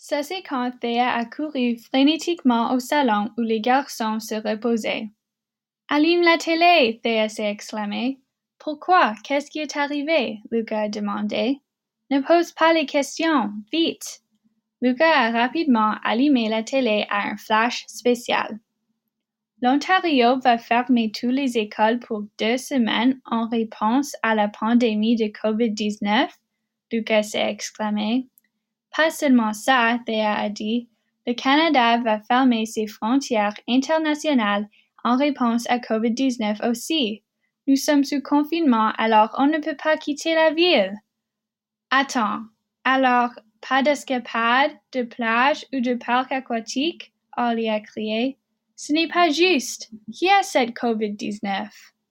Ça c'est quand Théa a couru frénétiquement au salon où les garçons se reposaient. Allume la télé, Théa s'est exclamée. Pourquoi? Qu'est-ce qui est arrivé? Lucas a demandé. Ne pose pas les questions, vite! Lucas a rapidement allumé la télé à un flash spécial. L'Ontario va fermer toutes les écoles pour 2 semaines en réponse à la pandémie de COVID-19, Lucas s'est exclamé. Pas seulement ça, Théa a dit, le Canada va fermer ses frontières internationales en réponse à COVID-19 aussi. Nous sommes sous confinement, alors on ne peut pas quitter la ville. Attends, alors pas d'escapade, de plage ou de parc aquatique? Ollie a crié. Ce n'est pas juste. Qui a cette COVID-19?